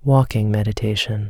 walking meditation.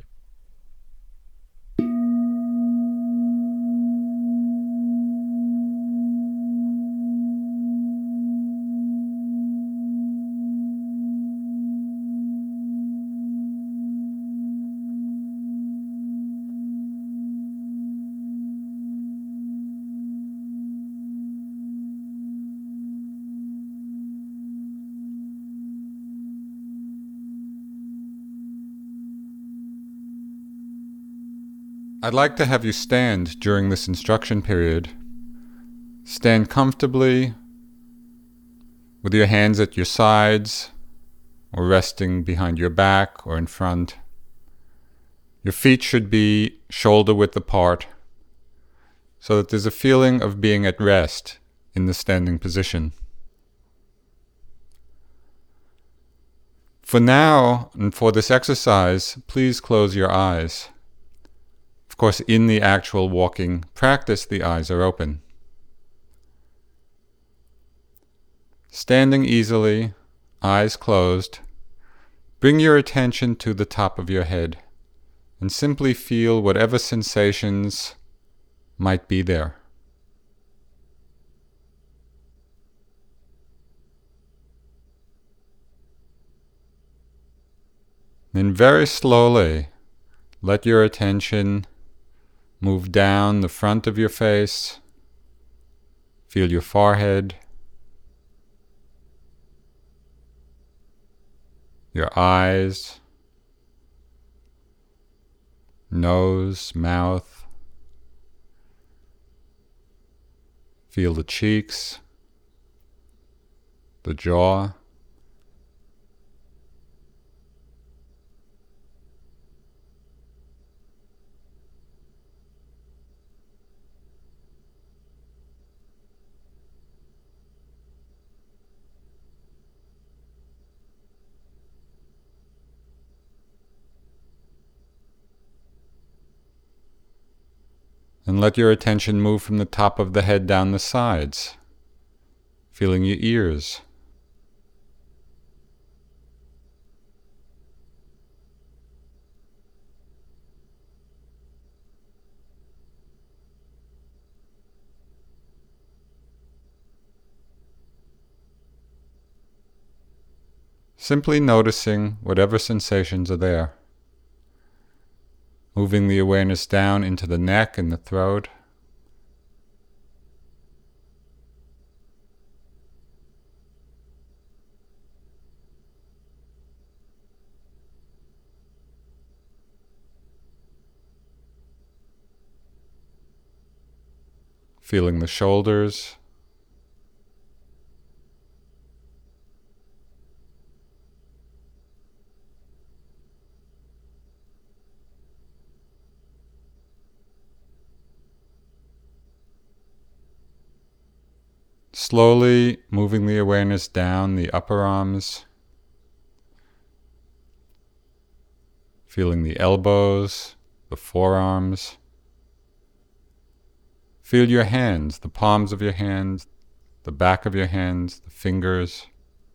I'd like to have you stand during this instruction period. Stand comfortably with your hands at your sides or resting behind your back or in front. Your feet should be shoulder width apart so that there's a feeling of being at rest in the standing position. For now and for this exercise, please close your eyes. Of course, in the actual walking practice, the eyes are open. Standing easily, eyes closed, bring your attention to the top of your head and simply feel whatever sensations might be there. Then very slowly, let your attention move down the front of your face. Feel your forehead, your eyes, nose, mouth. Feel the cheeks, the jaw. And let your attention move from the top of the head down the sides, feeling your ears. Simply noticing whatever sensations are there. Moving the awareness down into the neck and the throat. Feeling the shoulders. Slowly moving the awareness down the upper arms, feeling the elbows, the forearms. Feel your hands, the palms of your hands, the back of your hands, the fingers.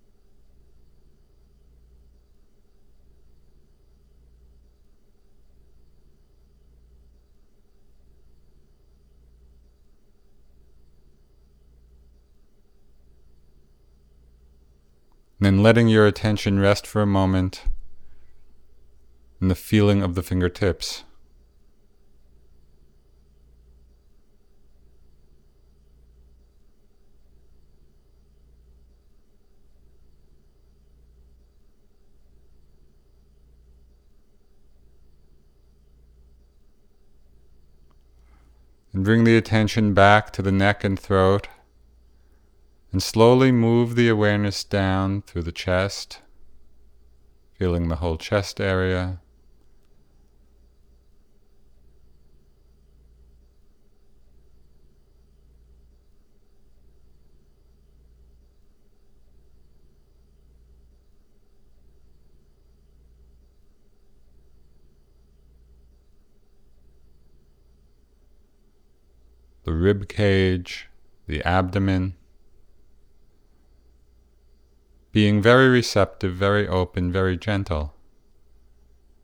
Then letting your attention rest for a moment in the feeling of the fingertips. And bring the attention back to the neck and throat. And slowly move the awareness down through the chest, feeling the whole chest area. The rib cage, the abdomen. Being very receptive, very open, very gentle.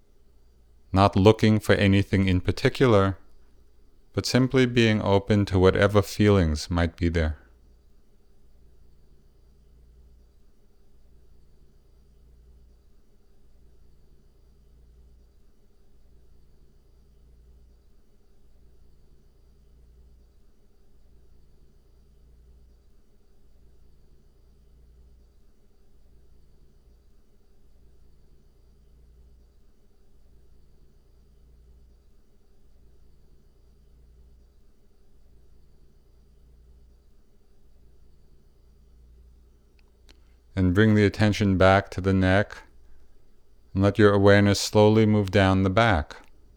not looking for anything in particular, but simply being open to whatever feelings might be there. And bring the attention back to the neck, and let your awareness slowly move down the back.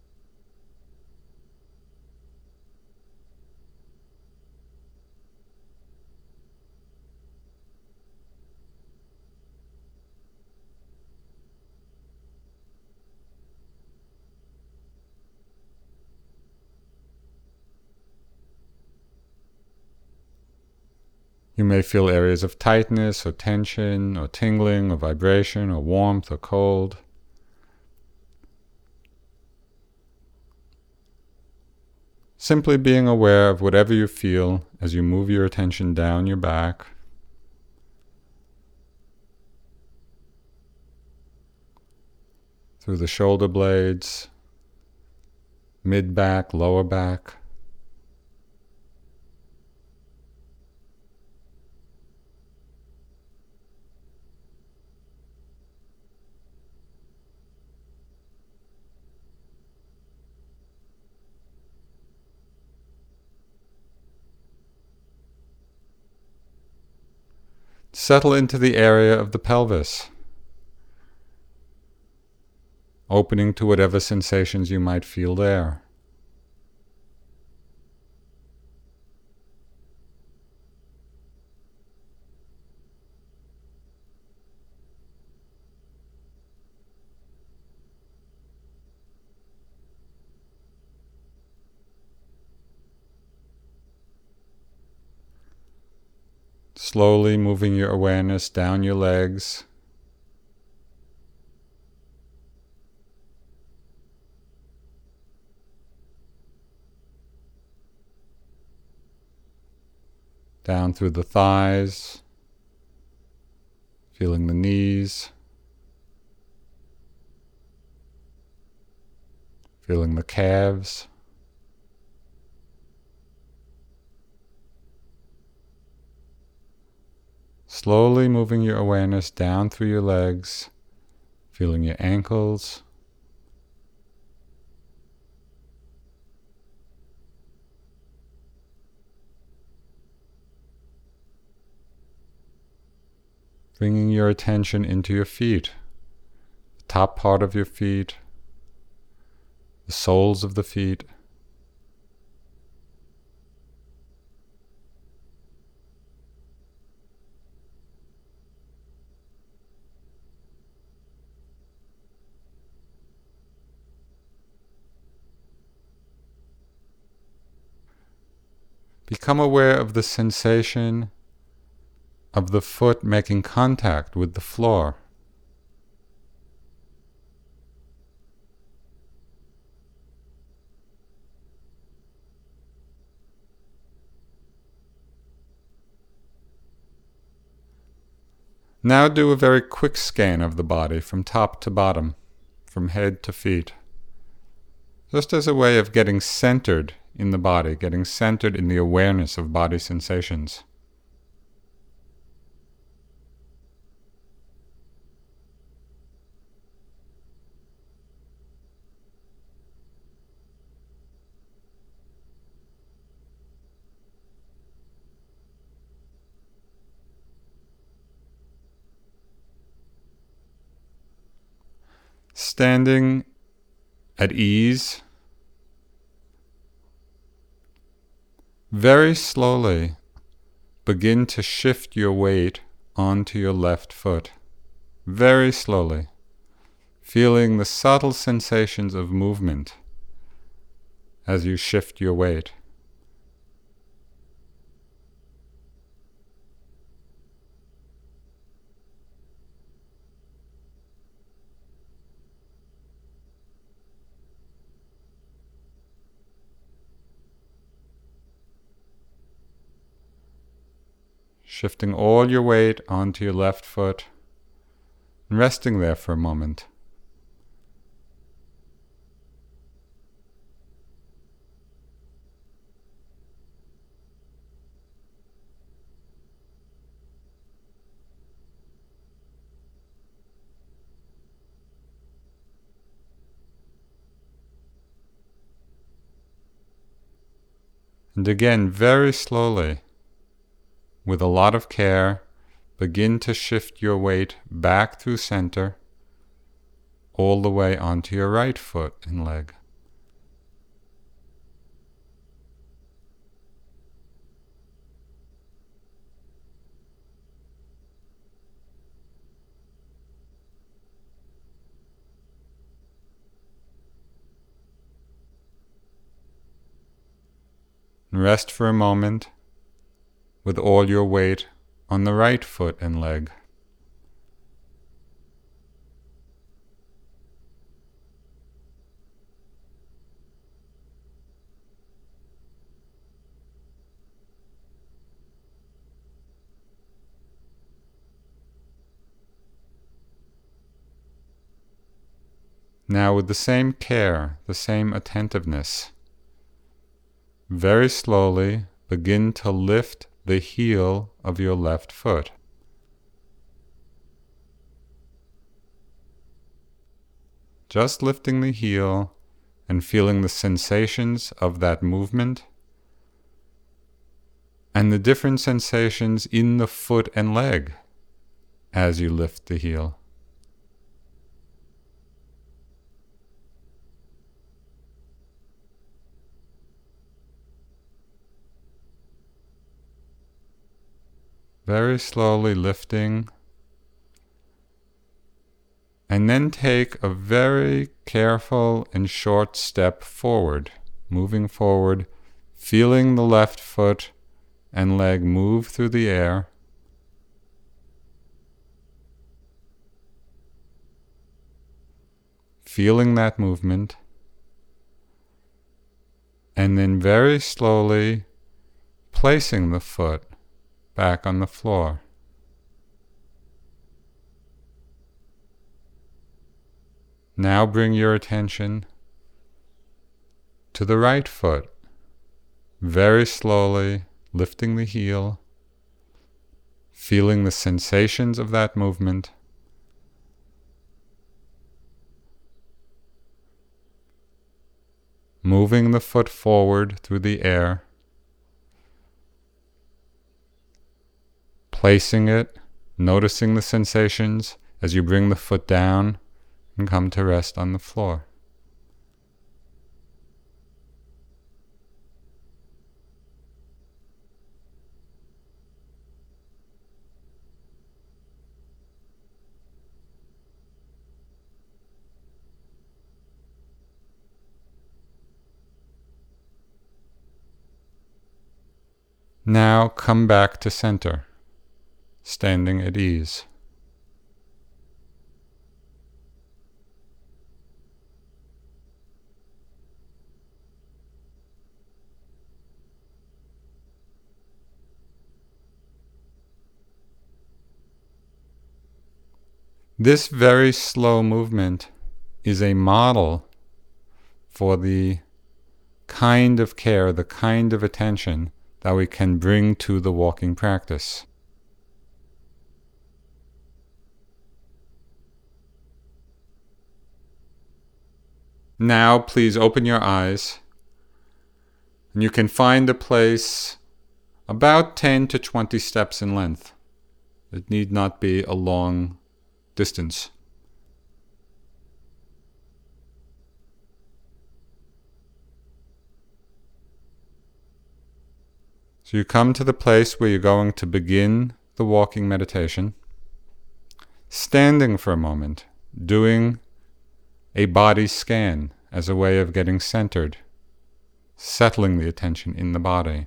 You may feel areas of tightness or tension or tingling or vibration or warmth or cold. Simply being aware of whatever you feel as you move your attention down your back. Through the shoulder blades, mid-back, lower back. Settle into the area of the pelvis, opening to whatever sensations you might feel there. Slowly moving your awareness down your legs, down through the thighs, feeling the knees, feeling the calves, slowly moving your awareness down through your legs, feeling your ankles, bringing your attention into your feet, the top part of your feet, the soles of the feet. Become aware of the sensation of the foot making contact with the floor. Now do a very quick scan of the body from top to bottom, from head to feet, just as a way of getting centered in the body, getting centered in the awareness of body sensations. Standing at ease, very slowly begin to shift your weight onto your left foot. Very slowly, feeling the subtle sensations of movement as you shift your weight. shifting all your weight onto your left foot and resting there for a moment. And again, very slowly, with a lot of care, begin to shift your weight back through center, all the way onto your right foot and leg. And rest for a moment with all your weight on the right foot and leg. Now, with the same care, the same attentiveness, very slowly begin to lift the heel of your left foot. Just lifting the heel and feeling the sensations of that movement and the different sensations in the foot and leg as you lift the heel. Very slowly lifting, and then take a very careful and short step forward, moving forward, feeling the left foot and leg move through the air. Feeling that movement, and then very slowly placing the foot back on the floor. Now bring your attention to the right foot, very slowly lifting the heel, feeling the sensations of that movement, moving the foot forward through the air, placing it, noticing the sensations as you bring the foot down and come to rest on the floor. Now come back to center, standing at ease. This very slow movement is a model for the kind of care, the kind of attention that we can bring to the walking practice. Now please open your eyes, and you can find a place about 10 to 20 steps in length. It need not be a long distance. So you come to the place where you're going to begin the walking meditation, standing for a moment, doing a body scan as a way of getting centered, settling the attention in the body.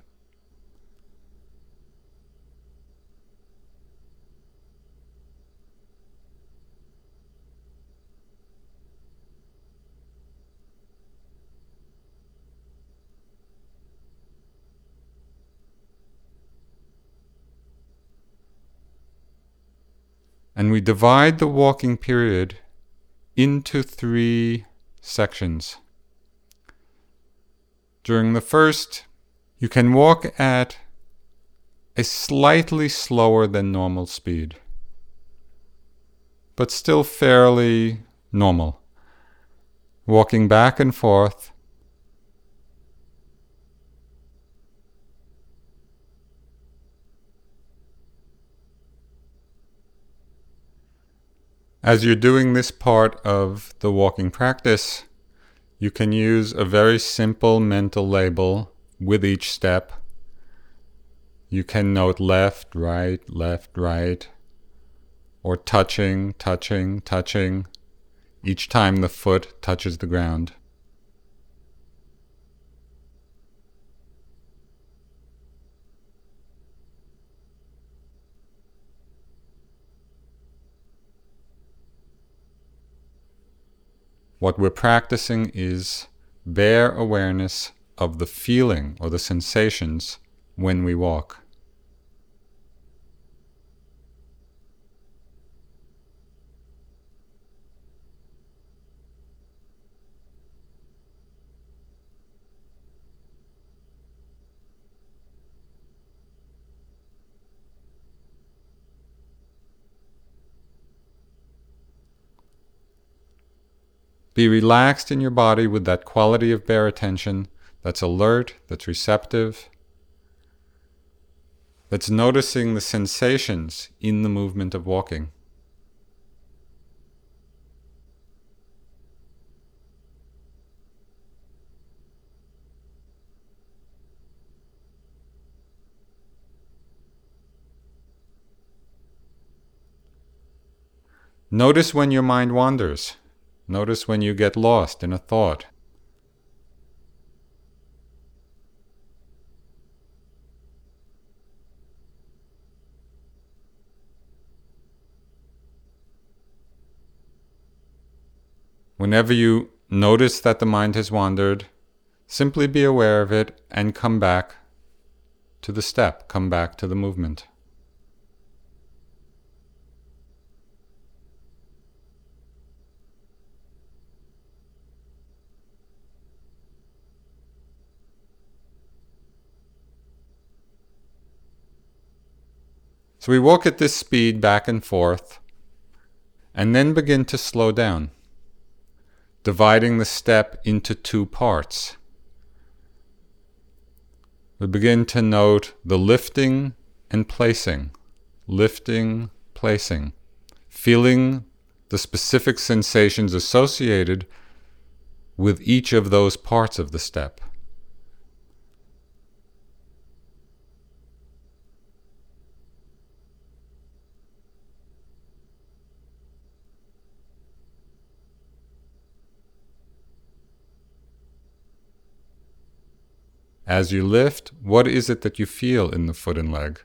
And we divide the walking period into 3 sections. During the first, you can walk at a slightly slower than normal speed, but still fairly normal. Walking back and forth. As you're doing this part of the walking practice, you can use a very simple mental label with each step. You can note left, right, or touching, touching, touching, each time the foot touches the ground. What we're practicing is bare awareness of the feeling or the sensations when we walk. Be relaxed in your body with that quality of bare attention that's alert, that's receptive, that's noticing the sensations in the movement of walking. Notice when your mind wanders. Notice when you get lost in a thought. Whenever you notice that the mind has wandered, simply be aware of it and come back to the step, come back to the movement. So we walk at this speed back and forth, and then begin to slow down, dividing the step into 2 parts. We begin to note the lifting and placing, feeling the specific sensations associated with each of those parts of the step. As you lift, what is it that you feel in the foot and leg?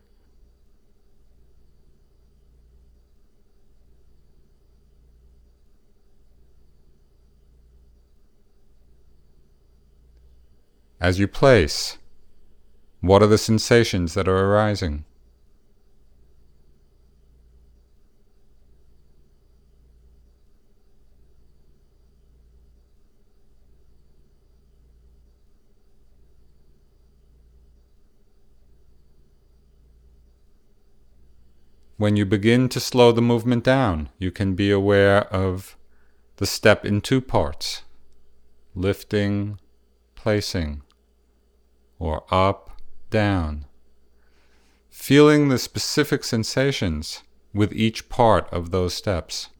As you place, what are the sensations that are arising? When you begin to slow the movement down, you can be aware of the step in 2 parts, lifting, placing, or up, down, feeling the specific sensations with each part of those steps.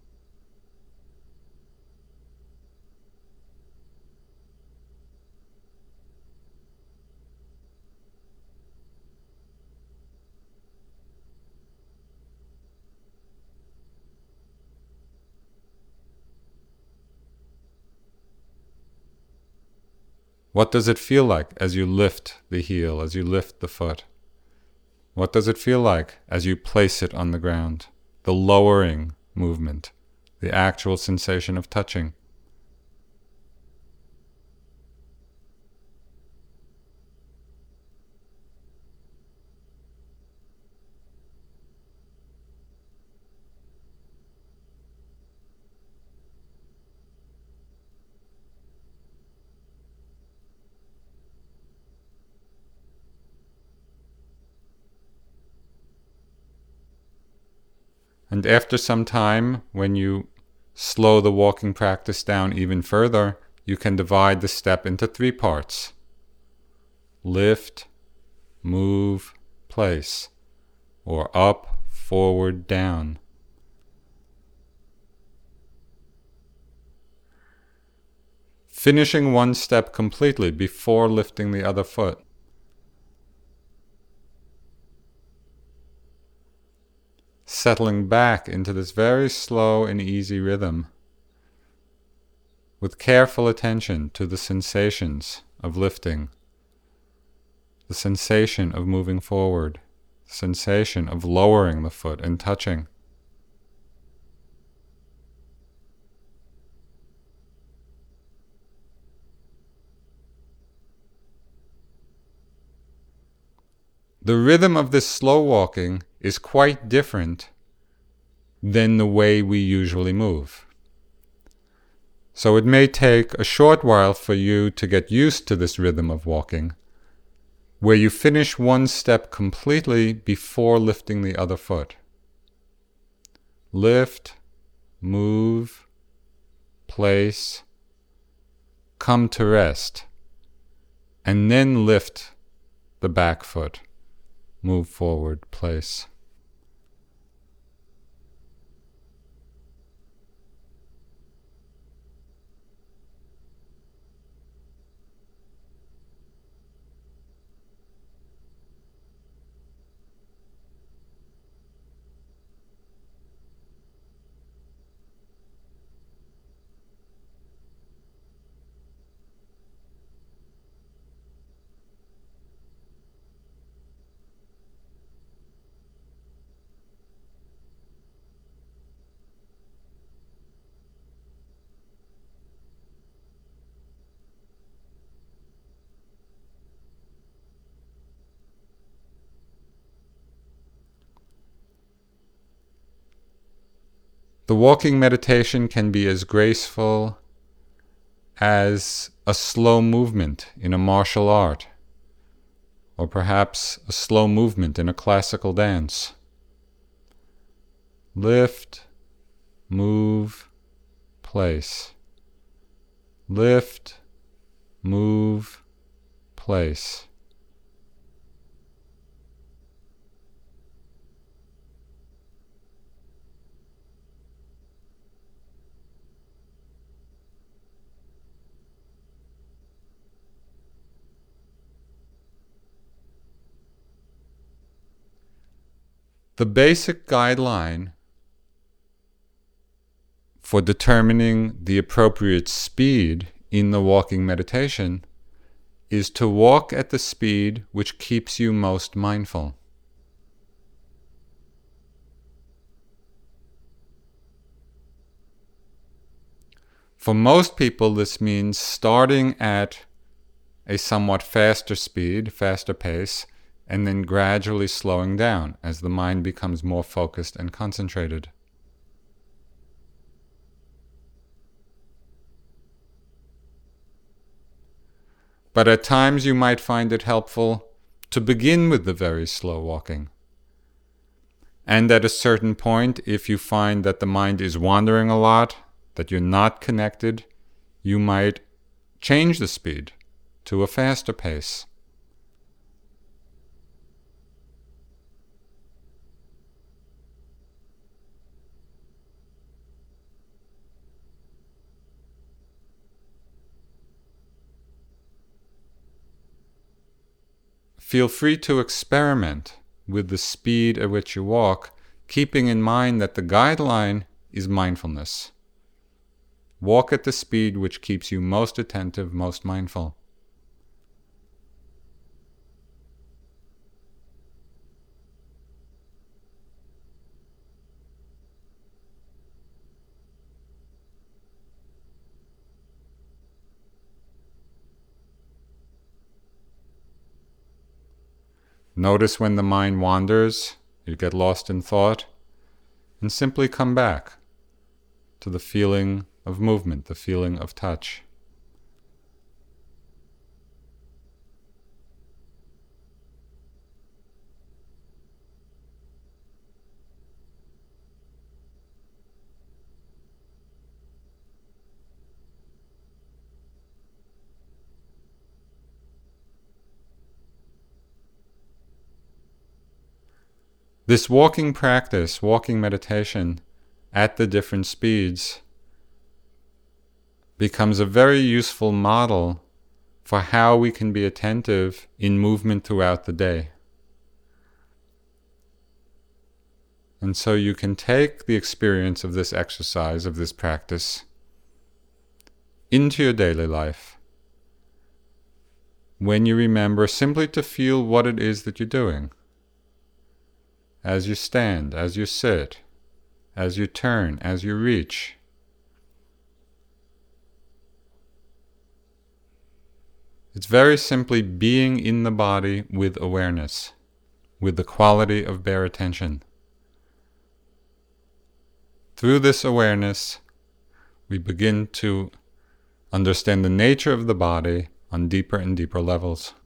What does it feel like as you lift the heel, as you lift the foot? What does it feel like as you place it on the ground? The lowering movement, the actual sensation of touching. And after some time, when you slow the walking practice down even further, you can divide the step into 3 parts. Lift, move, place, or up, forward, down. Finishing one step completely before lifting the other foot. Settling back into this very slow and easy rhythm with careful attention to the sensations of lifting, the sensation of moving forward, the sensation of lowering the foot and touching. The rhythm of this slow walking is quite different than the way we usually move. So it may take a short while for you to get used to this rhythm of walking, where you finish one step completely before lifting the other foot. Lift, move, place, come to rest, and then lift the back foot. Move forward, place. The walking meditation can be as graceful as a slow movement in a martial art, or perhaps a slow movement in a classical dance. Lift, move, place. Lift, move, place. The basic guideline for determining the appropriate speed in the walking meditation is to walk at the speed which keeps you most mindful. For most people, this means starting at a somewhat faster speed, faster pace, and then gradually slowing down as the mind becomes more focused and concentrated. But at times you might find it helpful to begin with the very slow walking. And at a certain point, if you find that the mind is wandering a lot, that you're not connected, you might change the speed to a faster pace. Feel free to experiment with the speed at which you walk, keeping in mind that the guideline is mindfulness. Walk at the speed which keeps you most attentive, most mindful. Notice when the mind wanders, you get lost in thought, and simply come back to the feeling of movement, the feeling of touch. This walking practice, walking meditation at the different speeds, becomes a very useful model for how we can be attentive in movement throughout the day. And so you can take the experience of this exercise, of this practice, into your daily life when you remember simply to feel what it is that you're doing. As you stand, as you sit, as you turn, as you reach. It's very simply being in the body with awareness, with the quality of bare attention. Through this awareness, we begin to understand the nature of the body on deeper and deeper levels.